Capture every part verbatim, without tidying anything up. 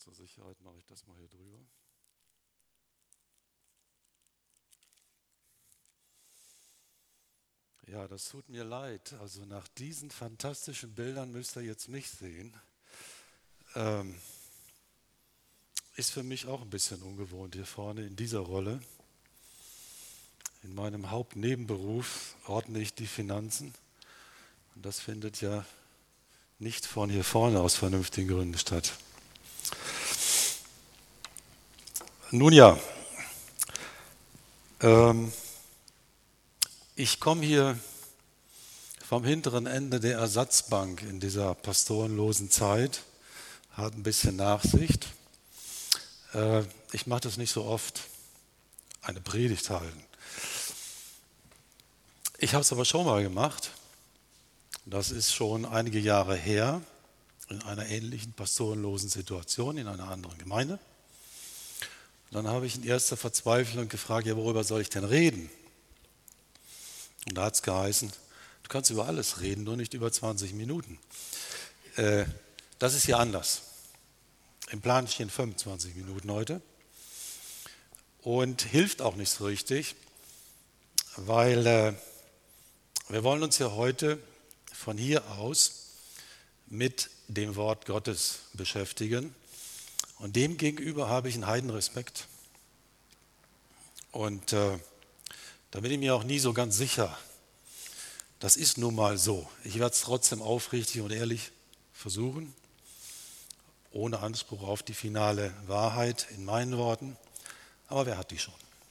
Zur Sicherheit mache ich das mal hier drüber. Ja, das tut mir leid. Also nach diesen fantastischen Bildern müsst ihr jetzt mich sehen. Ähm, ist für mich auch ein bisschen ungewohnt hier vorne in dieser Rolle. In meinem Hauptnebenberuf ordne ich die Finanzen. Und das findet ja nicht von hier vorne aus vernünftigen Gründen statt. Nun ja, ähm, ich komme hier vom hinteren Ende der Ersatzbank in dieser pastorenlosen Zeit, hat ein bisschen Nachsicht. Äh, ich mache das nicht so oft, eine Predigt halten. Ich habe es aber schon mal gemacht. Das ist schon einige Jahre her, in einer ähnlichen pastorenlosen Situation in einer anderen Gemeinde. Dann habe ich in erster Verzweiflung gefragt, ja, worüber soll ich denn reden? Und da hat es geheißen, du kannst über alles reden, nur nicht über zwanzig Minuten. Äh, das ist hier anders. Im Plan stehen fünfundzwanzig Minuten heute. Und hilft auch nicht so richtig, weil äh, wir wollen uns ja heute von hier aus mit dem Wort Gottes beschäftigen. Und dem gegenüber habe ich einen Heidenrespekt. Und äh, da bin ich mir auch nie so ganz sicher. Das ist nun mal so. Ich werde es trotzdem aufrichtig und ehrlich versuchen, ohne Anspruch auf die finale Wahrheit in meinen Worten. Aber wer hat die schon?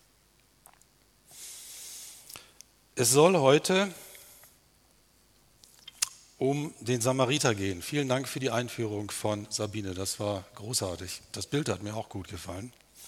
Es soll heute um den Samariter gehen. Vielen Dank für die Einführung von Sabine, das war großartig. Das Bild hat mir auch gut gefallen.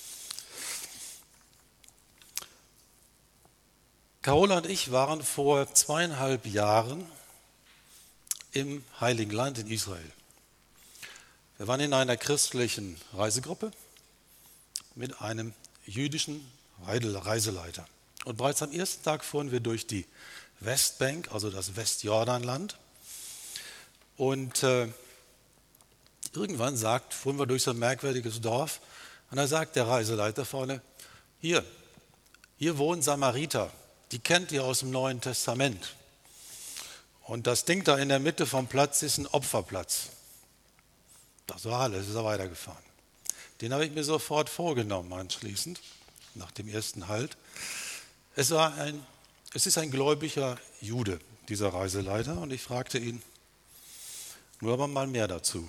Carola und ich waren vor zweieinhalb Jahren im Heiligen Land in Israel. Wir waren in einer christlichen Reisegruppe mit einem jüdischen Reiseleiter. Und bereits am ersten Tag fuhren wir durch die Westbank, also das Westjordanland. Und äh, irgendwann sagt, fuhren wir durch so ein merkwürdiges Dorf und da sagt der Reiseleiter vorne, hier, hier wohnen Samariter, die kennt ihr aus dem Neuen Testament. Und das Ding da in der Mitte vom Platz ist ein Opferplatz. Das war alles, ist er weitergefahren. Den habe ich mir sofort vorgenommen anschließend, nach dem ersten Halt. Es, war ein, es ist ein gläubiger Jude, dieser Reiseleiter, und ich fragte ihn, nur aber mal mehr dazu.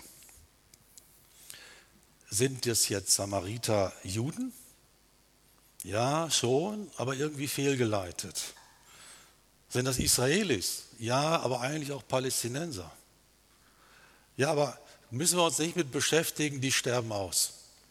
Sind das jetzt Samariter Juden? Ja, schon, aber irgendwie fehlgeleitet. Sind das Israelis? Ja, aber eigentlich auch Palästinenser. Ja, aber müssen wir uns nicht mit beschäftigen, die sterben aus.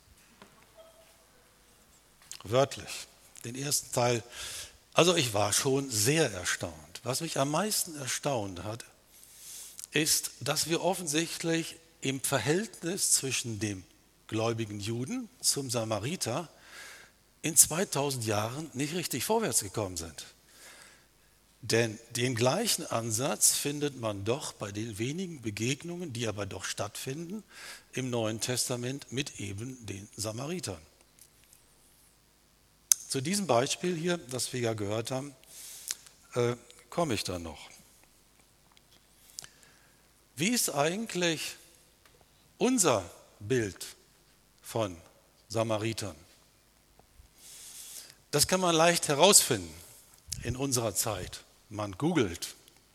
Wörtlich, den ersten Teil. Also ich war schon sehr erstaunt. Was mich am meisten erstaunt hat, ist, dass wir offensichtlich im Verhältnis zwischen dem gläubigen Juden zum Samariter in zweitausend Jahren nicht richtig vorwärts gekommen sind. Denn den gleichen Ansatz findet man doch bei den wenigen Begegnungen, die aber doch stattfinden, im Neuen Testament mit eben den Samaritern. Zu diesem Beispiel hier, das wir ja gehört haben, äh, komme ich dann noch. Wie ist eigentlich unser Bild von Samaritern? Das kann man leicht herausfinden in unserer Zeit. Man googelt.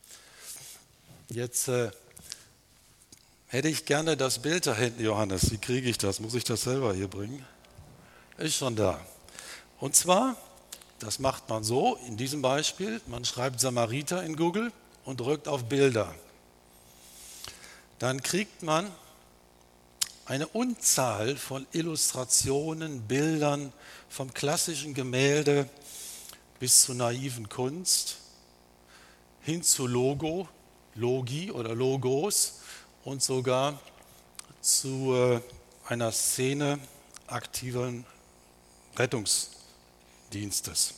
Jetzt äh, hätte ich gerne das Bild da hinten, Johannes. Wie kriege ich das? Muss ich das selber hier bringen? Ist schon da. Und zwar, das macht man so in diesem Beispiel, man schreibt Samariter in Google und drückt auf Bilder. Dann kriegt man eine Unzahl von Illustrationen, Bildern, vom klassischen Gemälde bis zur naiven Kunst, hin zu Logo, Logi oder Logos und sogar zu äh, einer Szene aktiven Rettungsdienstes.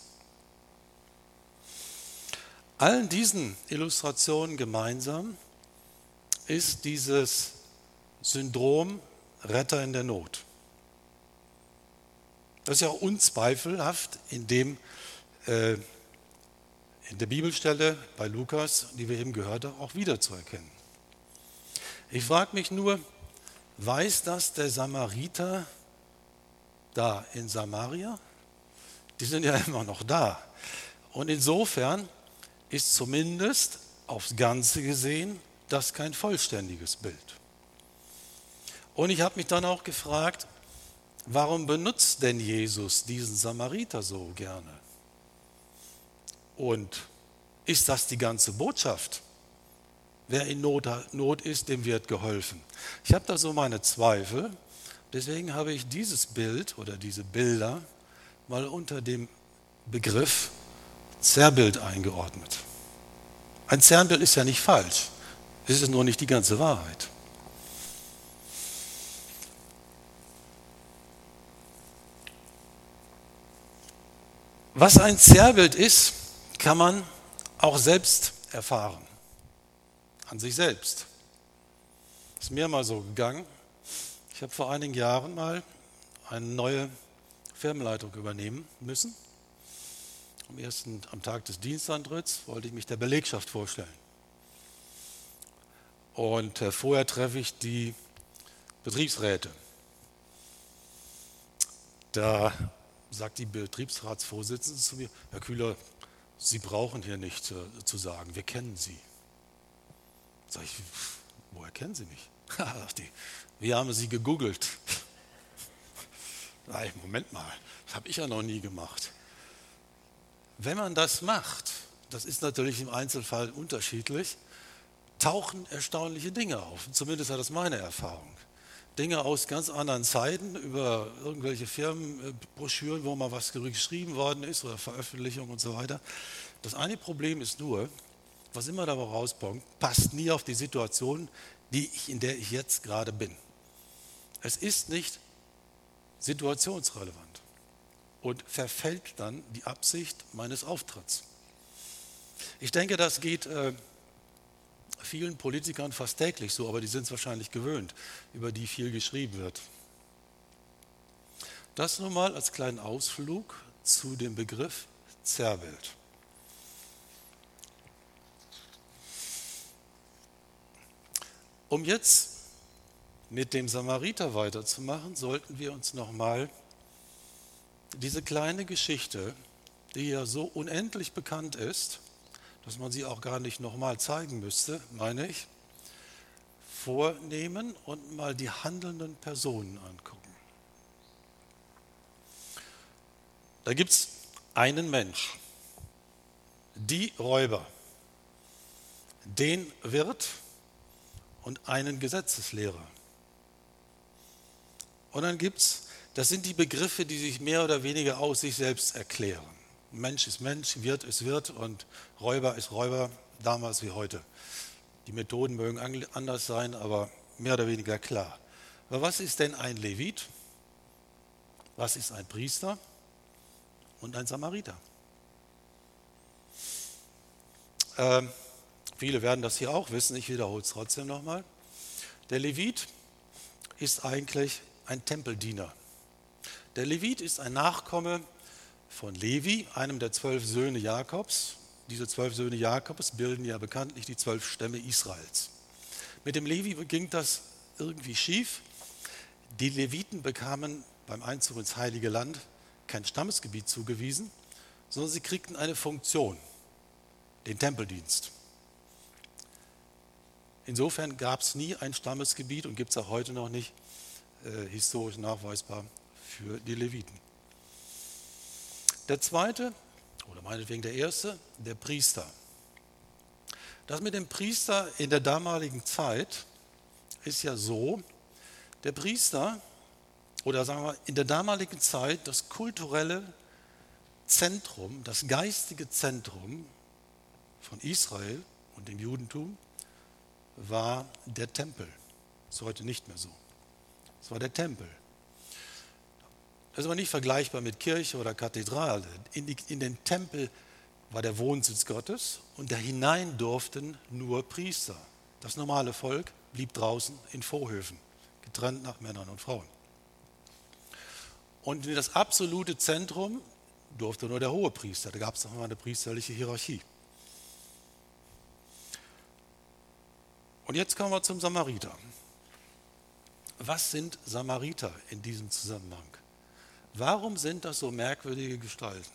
Allen diesen Illustrationen gemeinsam ist dieses Syndrom Retter in der Not. Das ist ja auch unzweifelhaft in, dem, äh, in der Bibelstelle bei Lukas, die wir eben gehört haben, auch wiederzuerkennen. Ich frage mich nur, weiß das der Samariter da in Samaria? Die sind ja immer noch da. Und insofern ist zumindest aufs Ganze gesehen das kein vollständiges Bild. Und ich habe mich dann auch gefragt, warum benutzt denn Jesus diesen Samariter so gerne? Und ist das die ganze Botschaft? Wer in Not, Not ist, dem wird geholfen. Ich habe da so meine Zweifel, deswegen habe ich dieses Bild oder diese Bilder mal unter dem Begriff Zerrbild eingeordnet. Ein Zerrbild ist ja nicht falsch, es ist nur nicht die ganze Wahrheit. Was ein Zerrbild ist, kann man auch selbst erfahren, an sich selbst. Ist mir mal so gegangen. Ich habe vor einigen Jahren mal eine neue Firmenleitung übernehmen müssen. Am ersten, am Tag des Dienstantritts wollte ich mich der Belegschaft vorstellen. Und äh, vorher treffe ich die Betriebsräte. Da sagt die Betriebsratsvorsitzende zu mir: Herr Kühler, Sie brauchen hier nicht äh, zu sagen, wir kennen Sie. Sag ich, woher kennen Sie mich? die, wir haben Sie gegoogelt. Nein, Moment mal, das habe ich ja noch nie gemacht. Wenn man das macht, das ist natürlich im Einzelfall unterschiedlich, tauchen erstaunliche Dinge auf. Zumindest war das meine Erfahrung. Dinge aus ganz anderen Zeiten über irgendwelche Firmenbroschüren, wo mal was geschrieben worden ist oder Veröffentlichungen und so weiter. Das eine Problem ist nur, was immer dabei rauskommt, passt nie auf die Situation, die ich, in der ich jetzt gerade bin. Es ist nicht situationsrelevant und verfällt dann die Absicht meines Auftritts. Ich denke, das geht äh, vielen Politikern fast täglich so, aber die sind es wahrscheinlich gewöhnt, über die viel geschrieben wird. Das nun mal als kleinen Ausflug zu dem Begriff Zerrbild. Um jetzt mit dem Samariter weiterzumachen, sollten wir uns nochmal diese kleine Geschichte, die ja so unendlich bekannt ist, dass man sie auch gar nicht nochmal zeigen müsste, meine ich, vornehmen und mal die handelnden Personen angucken. Da gibt es einen Mensch, die Räuber, den Wirt und einen Gesetzeslehrer. Und dann gibt es, das sind die Begriffe, die sich mehr oder weniger aus sich selbst erklären. Mensch ist Mensch, Wirt ist Wirt und Räuber ist Räuber, damals wie heute. Die Methoden mögen anders sein, aber mehr oder weniger klar. Aber was ist denn ein Levit? Was ist ein Priester? Und ein Samariter? Ähm, viele werden das hier auch wissen, ich wiederhole es trotzdem nochmal. Der Levit ist eigentlich ein Tempeldiener. Der Levit ist ein Nachkomme von Levi, einem der zwölf Söhne Jakobs. Diese zwölf Söhne Jakobs bilden ja bekanntlich die zwölf Stämme Israels. Mit dem Levi ging das irgendwie schief. Die Leviten bekamen beim Einzug ins Heilige Land kein Stammesgebiet zugewiesen, sondern sie kriegten eine Funktion, den Tempeldienst. Insofern gab es nie ein Stammesgebiet und gibt es auch heute noch nicht äh, historisch nachweisbar für die Leviten. Der zweite, oder meinetwegen der erste, der Priester. Das mit dem Priester in der damaligen Zeit ist ja so, der Priester, oder sagen wir in der damaligen Zeit das kulturelle Zentrum, das geistige Zentrum von Israel und dem Judentum war der Tempel. Das ist heute nicht mehr so. Es war der Tempel. Das ist aber nicht vergleichbar mit Kirche oder Kathedrale. In, die, in den Tempel war der Wohnsitz Gottes und da hinein durften nur Priester. Das normale Volk blieb draußen in Vorhöfen, getrennt nach Männern und Frauen. Und in das absolute Zentrum durfte nur der Hohepriester, da gab es noch mal eine priesterliche Hierarchie. Und jetzt kommen wir zum Samariter. Was sind Samariter in diesem Zusammenhang? Warum sind das so merkwürdige Gestalten?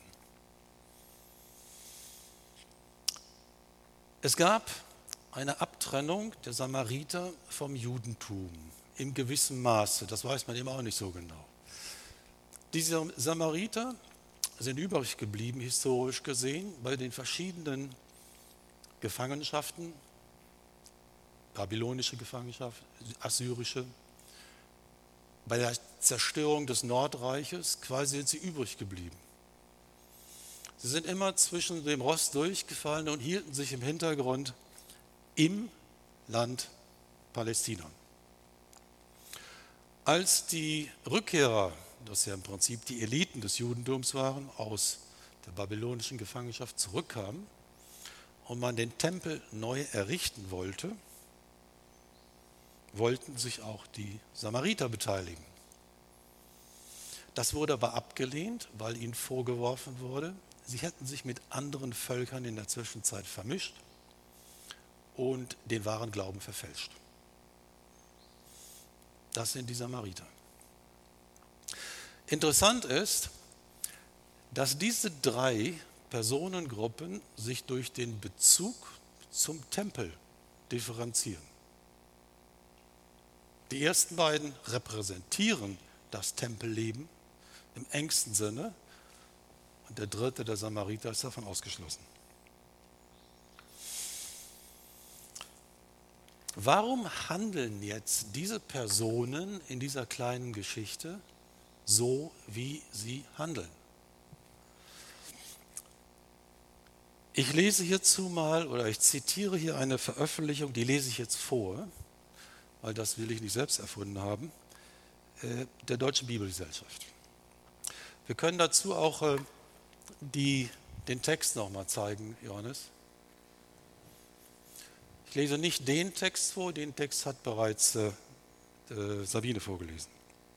Es gab eine Abtrennung der Samariter vom Judentum in gewissem Maße. Das weiß man eben auch nicht so genau. Diese Samariter sind übrig geblieben, historisch gesehen, bei den verschiedenen Gefangenschaften, babylonische Gefangenschaft, assyrische, bei der Zerstörung des Nordreiches, quasi sind sie übrig geblieben. Sie sind immer zwischen dem Rost durchgefallen und hielten sich im Hintergrund im Land Palästina. Als die Rückkehrer, das ja im Prinzip die Eliten des Judentums waren, aus der babylonischen Gefangenschaft zurückkamen und man den Tempel neu errichten wollte, wollten sich auch die Samariter beteiligen. Das wurde aber abgelehnt, weil ihnen vorgeworfen wurde, sie hätten sich mit anderen Völkern in der Zwischenzeit vermischt und den wahren Glauben verfälscht. Das sind die Samariter. Interessant ist, dass diese drei Personengruppen sich durch den Bezug zum Tempel differenzieren. Die ersten beiden repräsentieren das Tempelleben im engsten Sinne und der dritte, der Samariter, ist davon ausgeschlossen. Warum handeln jetzt diese Personen in dieser kleinen Geschichte so, wie sie handeln? Ich lese hierzu mal, oder ich zitiere hier eine Veröffentlichung, die lese ich jetzt vor, weil das will ich nicht selbst erfunden haben, der Deutschen Bibelgesellschaft. Wir können dazu auch die, den Text nochmal zeigen, Johannes. Ich lese nicht den Text vor, den Text hat bereits äh, äh, Sabine vorgelesen.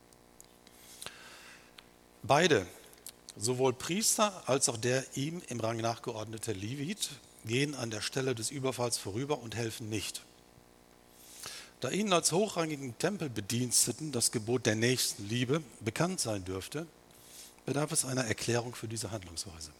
Beide, sowohl Priester als auch der ihm im Rang nachgeordnete Levit, gehen an der Stelle des Überfalls vorüber und helfen nicht. Da ihnen als hochrangigen Tempelbediensteten das Gebot der Nächstenliebe bekannt sein dürfte, bedarf es einer Erklärung für diese Handlungsweise.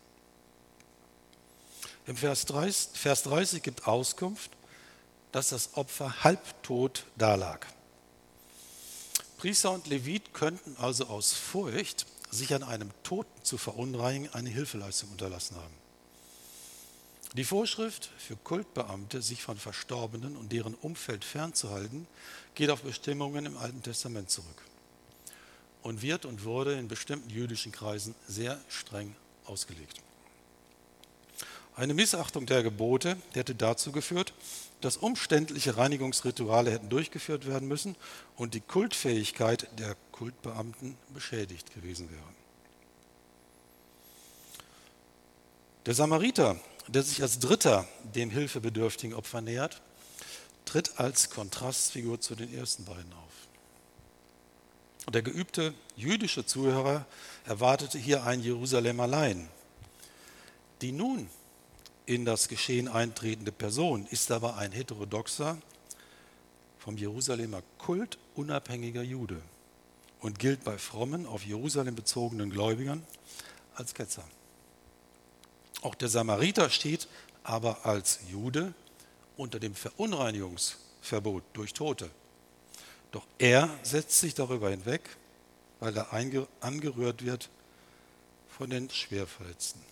Im Vers dreißig, Vers dreißig gibt Auskunft, dass das Opfer halbtot dalag. Priester und Levit könnten also aus Furcht, sich an einem Toten zu verunreinigen, eine Hilfeleistung unterlassen haben. Die Vorschrift für Kultbeamte, sich von Verstorbenen und deren Umfeld fernzuhalten, geht auf Bestimmungen im Alten Testament zurück und wird und wurde in bestimmten jüdischen Kreisen sehr streng ausgelegt. Eine Missachtung der Gebote hätte dazu geführt, dass umständliche Reinigungsrituale hätten durchgeführt werden müssen und die Kultfähigkeit der Kultbeamten beschädigt gewesen wäre. Der Samariter, der sich als Dritter dem hilfebedürftigen Opfer nähert, tritt als Kontrastfigur zu den ersten beiden auf. Der geübte jüdische Zuhörer erwartete hier ein Jerusalem allein. Die nun in das Geschehen eintretende Person ist aber ein heterodoxer, vom Jerusalemer Kult unabhängiger Jude und gilt bei frommen, auf Jerusalem bezogenen Gläubigern als Ketzer. Auch der Samariter steht aber als Jude unter dem Verunreinigungsverbot durch Tote. Doch er setzt sich darüber hinweg, weil er angerührt wird von den Schwerverletzten.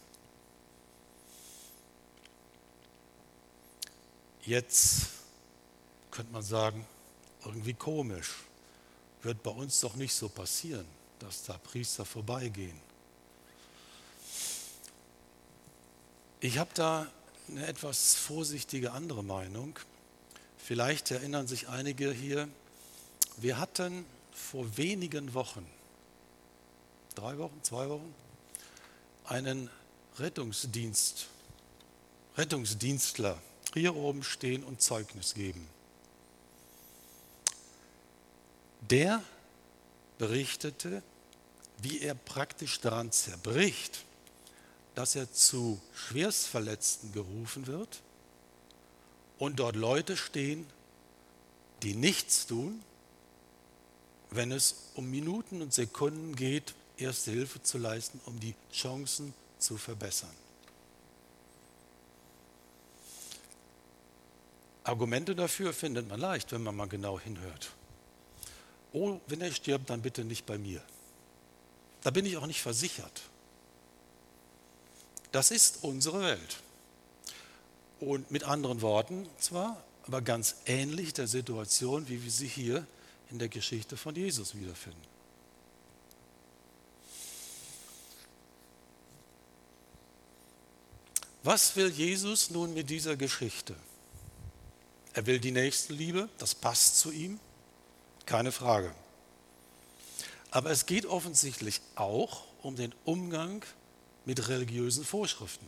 Jetzt könnte man sagen, irgendwie komisch, wird bei uns doch nicht so passieren, dass da Priester vorbeigehen. Ich habe da eine etwas vorsichtige andere Meinung. Vielleicht erinnern sich einige hier, wir hatten vor wenigen Wochen, drei Wochen, zwei Wochen, einen Rettungsdienst, Rettungsdienstler hier oben stehen und Zeugnis geben. der berichtete, wie er praktisch daran zerbricht, dass er zu Schwerstverletzten gerufen wird und dort Leute stehen, die nichts tun, wenn es um Minuten und Sekunden geht, erste Hilfe zu leisten, um die Chancen zu verbessern. Argumente dafür findet man leicht, wenn man mal genau hinhört. Oh, wenn er stirbt, dann bitte nicht bei mir. Da bin ich auch nicht versichert. Das ist unsere Welt. Und mit anderen Worten zwar, aber ganz ähnlich der Situation, wie wir sie hier in der Geschichte von Jesus wiederfinden. Was will Jesus nun mit dieser Geschichte? Er will die Nächstenliebe, das passt zu ihm, keine Frage. Aber es geht offensichtlich auch um den Umgang mit religiösen Vorschriften.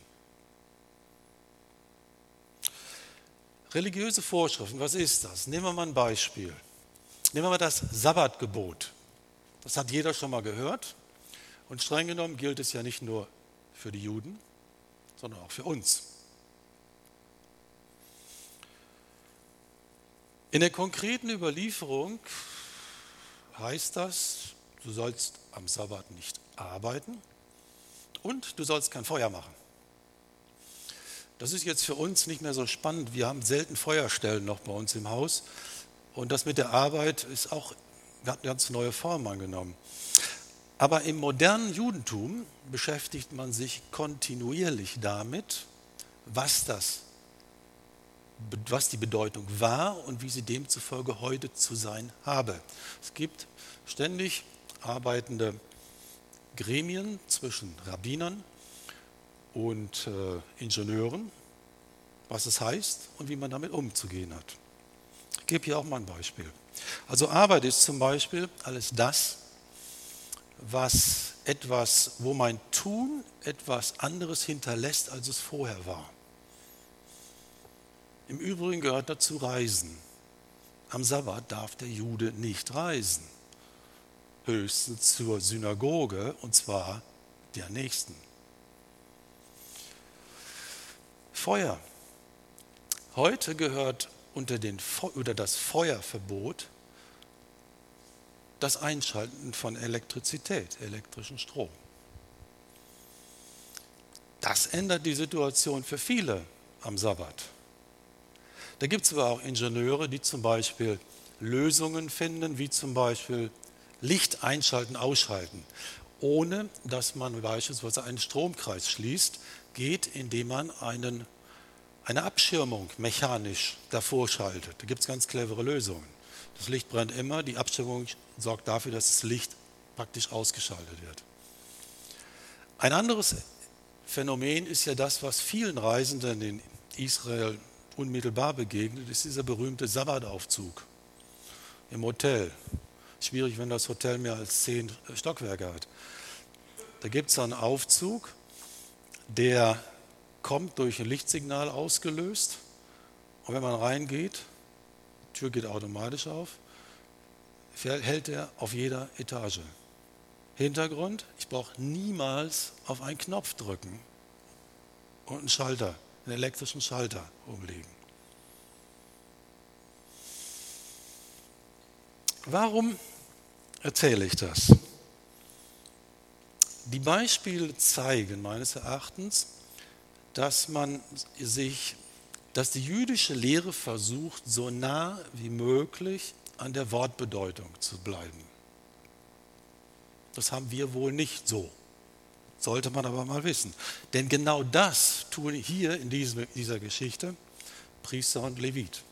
Religiöse Vorschriften, was ist das? Nehmen wir mal ein Beispiel. Nehmen wir mal das Sabbatgebot. Das hat jeder schon mal gehört. Und streng genommen gilt es ja nicht nur für die Juden, sondern auch für uns. In der konkreten Überlieferung heißt das, du sollst am Sabbat nicht arbeiten und du sollst kein Feuer machen. Das ist jetzt für uns nicht mehr so spannend. Wir haben selten Feuerstellen noch bei uns im Haus. Und das mit der Arbeit ist auch, hat eine ganz neue Form angenommen. Aber im modernen Judentum beschäftigt man sich kontinuierlich damit, was das, was die Bedeutung war und wie sie demzufolge heute zu sein habe. Es gibt ständig arbeitende Gremien zwischen Rabbinern und äh, Ingenieuren, was es heißt und wie man damit umzugehen hat. Ich gebe hier auch mal ein Beispiel. Also Arbeit ist zum Beispiel alles das, was etwas, wo mein Tun etwas anderes hinterlässt, als es vorher war. Im Übrigen gehört dazu Reisen. Am Sabbat darf der Jude nicht reisen, höchstens zur Synagoge, und zwar der Nächsten. Feuer. Heute gehört unter, den, unter das Feuerverbot das Einschalten von Elektrizität, elektrischen Strom. Das ändert die Situation für viele am Sabbat. Da gibt es aber auch Ingenieure, die zum Beispiel Lösungen finden, wie zum Beispiel Licht einschalten, ausschalten, ohne dass man beispielsweise einen Stromkreis schließt, geht, indem man einen, eine Abschirmung mechanisch davor schaltet. Da gibt es ganz clevere Lösungen. Das Licht brennt immer, die Abschirmung sorgt dafür, dass das Licht praktisch ausgeschaltet wird. Ein anderes Phänomen ist ja das, was vielen Reisenden in Israel unmittelbar begegnet, ist dieser berühmte Sabbataufzug im Hotel. Schwierig, wenn das Hotel mehr als zehn Stockwerke hat. Da gibt es einen Aufzug, der kommt durch ein Lichtsignal ausgelöst und wenn man reingeht, die Tür geht automatisch auf, hält er auf jeder Etage. Hintergrund, ich brauche niemals auf einen Knopf drücken und einen Schalter, einen elektrischen Schalter umlegen. Warum erzähle ich das? Die Beispiele zeigen meines Erachtens, dass man sich, dass die jüdische Lehre versucht, so nah wie möglich an der Wortbedeutung zu bleiben. Das haben wir wohl nicht so. Sollte man aber mal wissen. Denn genau das tun hier in diesem, dieser Geschichte Priester und Levit.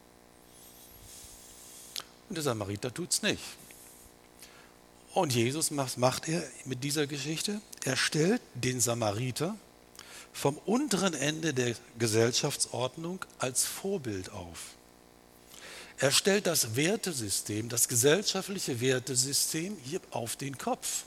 Und der Samariter tut es nicht. Und Jesus macht, macht er mit dieser Geschichte? Er stellt den Samariter vom unteren Ende der Gesellschaftsordnung als Vorbild auf. Er stellt das Wertesystem, das gesellschaftliche Wertesystem hier auf den Kopf.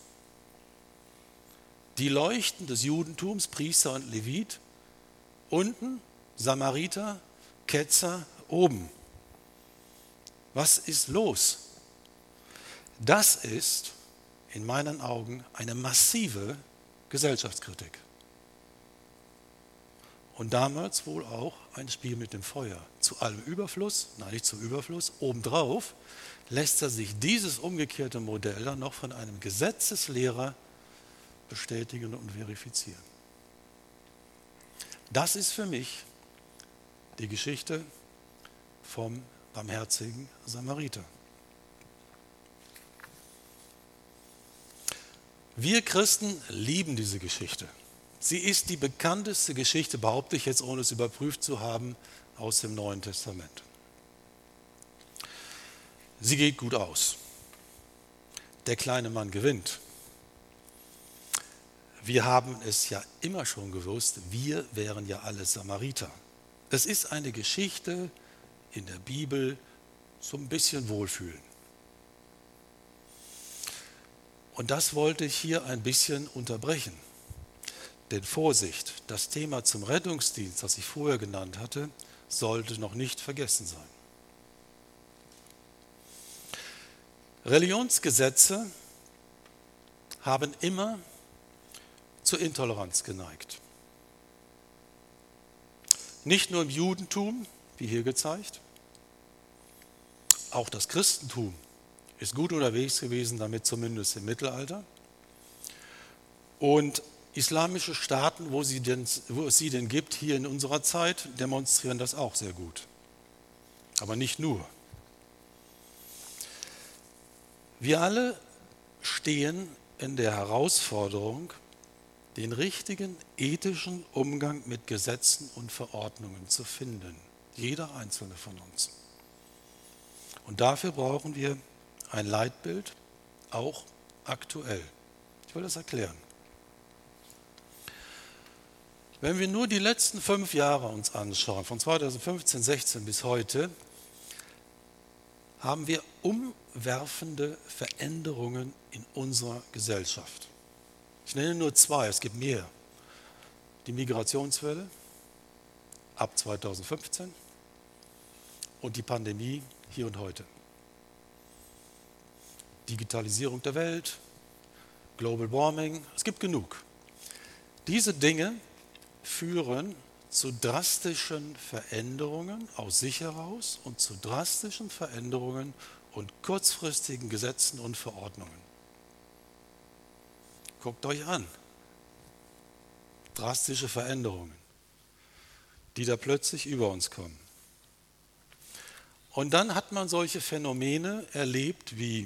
Die Leuchten des Judentums, Priester und Levit, unten, Samariter, Ketzer, oben. Was ist los? Das ist in meinen Augen eine massive Gesellschaftskritik. Und damals wohl auch ein Spiel mit dem Feuer. Zu allem Überfluss, nein, nicht zum Überfluss, obendrauf lässt er sich dieses umgekehrte Modell dann noch von einem Gesetzeslehrer bestätigen und verifizieren. Das ist für mich die Geschichte vom barmherzigen Samariter. Wir Christen lieben diese Geschichte. Sie ist die bekannteste Geschichte, behaupte ich jetzt, ohne es überprüft zu haben, aus dem Neuen Testament. Sie geht gut aus. Der kleine Mann gewinnt. Wir haben es ja immer schon gewusst, wir wären ja alle Samariter. Es ist eine Geschichte in der Bibel so ein bisschen Wohlfühlen. Und das wollte ich hier ein bisschen unterbrechen. Denn Vorsicht, das Thema zum Rettungsdienst, das ich vorher genannt hatte, sollte noch nicht vergessen sein. Religionsgesetze haben immer zur Intoleranz geneigt. Nicht nur im Judentum, wie hier gezeigt, auch das Christentum ist gut unterwegs gewesen, damit zumindest im Mittelalter. Und islamische Staaten, wo, sie denn, wo es sie denn gibt, hier in unserer Zeit, demonstrieren das auch sehr gut. Aber nicht nur. Wir alle stehen in der Herausforderung, den richtigen ethischen Umgang mit Gesetzen und Verordnungen zu finden. Jeder einzelne von uns. Und dafür brauchen wir ein Leitbild, auch aktuell. Ich will das erklären. Wenn wir nur die letzten fünf Jahre uns anschauen, von zweitausendfünfzehn, sechzehn bis heute, haben wir umwerfende Veränderungen in unserer Gesellschaft. Ich nenne nur zwei, es gibt mehr. Die Migrationswelle ab zweitausendfünfzehn und die Pandemie hier und heute. Digitalisierung der Welt, Global Warming, es gibt genug. Diese Dinge führen zu drastischen Veränderungen aus sich heraus und zu drastischen Veränderungen und kurzfristigen Gesetzen und Verordnungen. Guckt euch an. Drastische Veränderungen, die da plötzlich über uns kommen. Und dann hat man solche Phänomene erlebt wie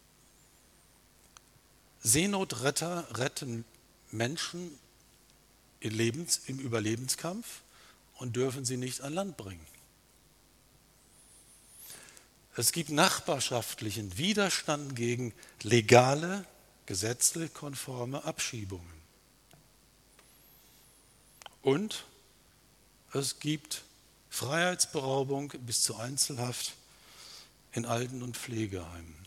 Seenotretter retten Menschen im, Lebens-, im Überlebenskampf und dürfen sie nicht an Land bringen. Es gibt nachbarschaftlichen Widerstand gegen legale, gesetzlich konforme Abschiebungen. Und es gibt Freiheitsberaubung bis zur Einzelhaft in Alten- und Pflegeheimen.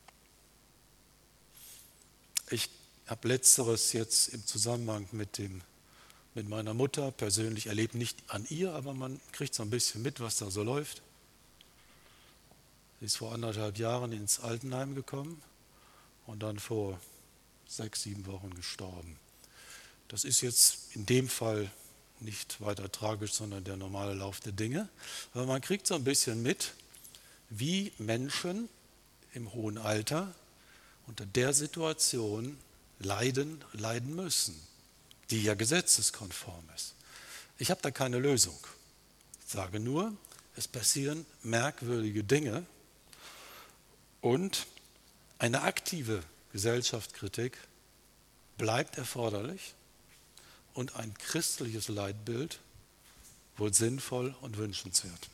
Ich habe Letzteres jetzt im Zusammenhang mit, dem, mit meiner Mutter persönlich erlebt, nicht an ihr, aber man kriegt so ein bisschen mit, was da so läuft. Sie ist vor anderthalb Jahren ins Altenheim gekommen und dann vor sechs, sieben Wochen gestorben. Das ist jetzt in dem Fall nicht weiter tragisch, sondern der normale Lauf der Dinge. Aber man kriegt so ein bisschen mit, wie Menschen im hohen Alter unter der Situation leiden, leiden müssen, die ja gesetzeskonform ist. Ich habe da keine Lösung. Ich sage nur, es passieren merkwürdige Dinge und eine aktive Gesellschaftskritik bleibt erforderlich und ein christliches Leitbild wohl sinnvoll und wünschenswert.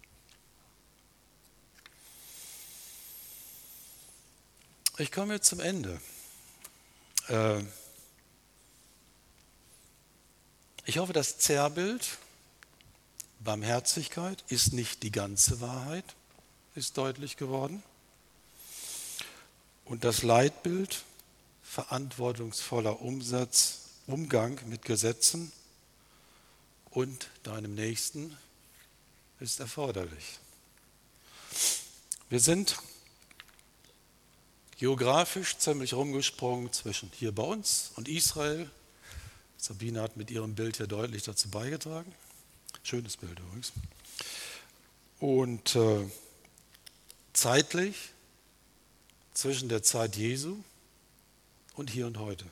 Ich komme jetzt zum Ende. Ich hoffe, das Zerrbild, Barmherzigkeit, ist nicht die ganze Wahrheit, ist deutlich geworden. Und das Leitbild, verantwortungsvoller Umsatz, Umgang mit Gesetzen und deinem Nächsten, ist erforderlich. Wir sind geografisch ziemlich rumgesprungen zwischen hier bei uns und Israel. Sabine hat mit ihrem Bild ja deutlich dazu beigetragen. Schönes Bild übrigens. Und äh, zeitlich zwischen der Zeit Jesu und hier und heute.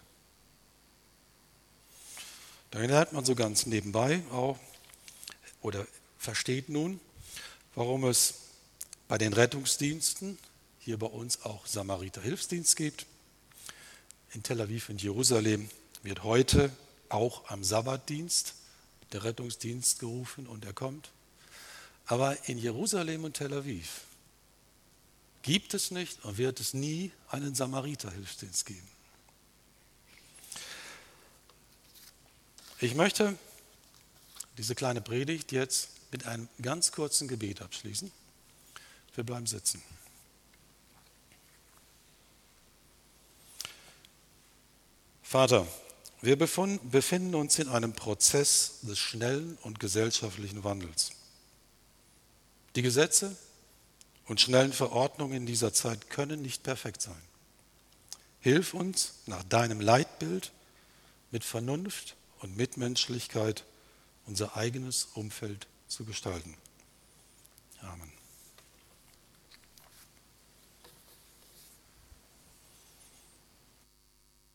Da lernt man so ganz nebenbei auch oder versteht nun, warum es bei den Rettungsdiensten hier bei uns auch Samariter-Hilfsdienst gibt. In Tel Aviv und Jerusalem wird heute auch am Sabbatdienst der Rettungsdienst gerufen und er kommt. Aber in Jerusalem und Tel Aviv gibt es nicht und wird es nie einen Samariter-Hilfsdienst geben. Ich möchte diese kleine Predigt jetzt mit einem ganz kurzen Gebet abschließen. Wir bleiben sitzen. Vater, wir befinden uns in einem Prozess des schnellen und gesellschaftlichen Wandels. Die Gesetze und schnellen Verordnungen in dieser Zeit können nicht perfekt sein. Hilf uns, nach deinem Leitbild mit Vernunft und Mitmenschlichkeit unser eigenes Umfeld zu gestalten. Amen.